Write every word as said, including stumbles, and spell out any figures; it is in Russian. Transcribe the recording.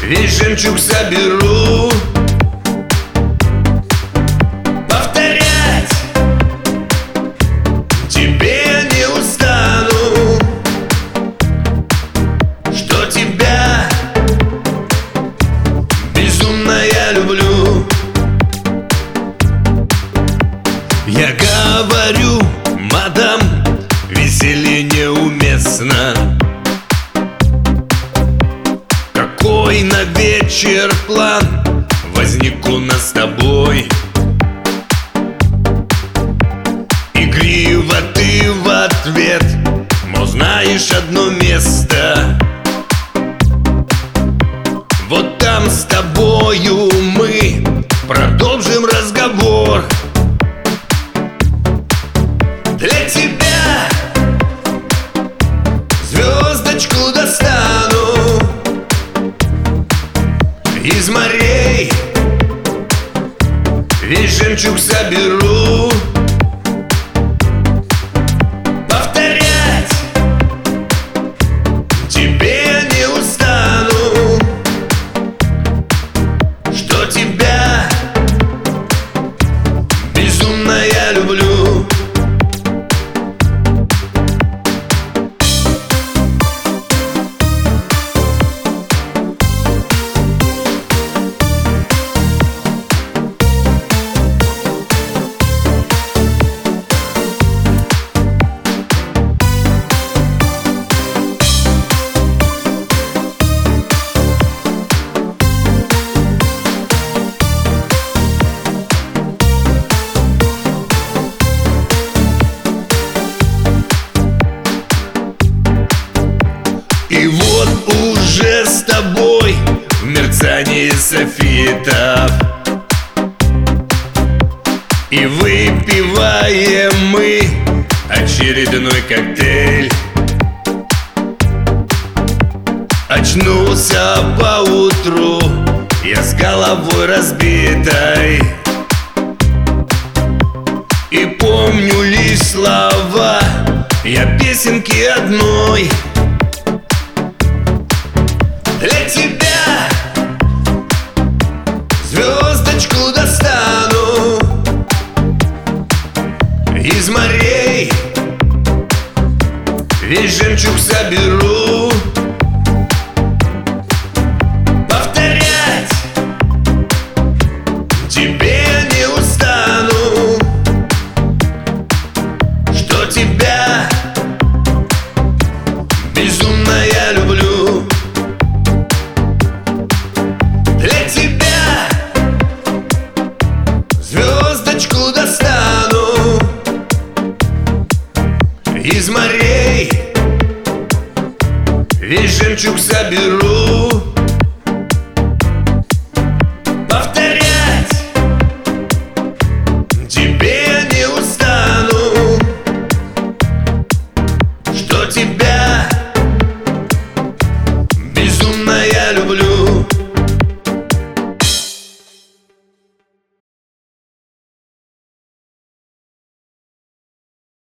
весь жемчуг соберу. Повторять тебе не устану, что тебя безумно я люблю. Я говорю, мадам, веселье неуместно. Какой на вечер план возник у нас с тобой? Игриво ты в ответ, мол, знаешь одно место. Вот там с тобою мы продолжим разговор. Для тебя звездочку достану из морей, весь жемчуг соберу. Повторять тебе не устану, что тебя безумно я люблю. И вот уже с тобой в мерцании софитов, и выпиваем мы очередной коктейль. Очнулся поутру я с головой разбитой, и помню лишь слова я песенки одной. Для тебя звездочку достану из морей, весь жемчуг соберу. Повторять тебе не устану, что тебя безумно я люблю. Для тебя звездочку достану из морей, весь жемчуг соберу. Повторять тебе не устану, что тебя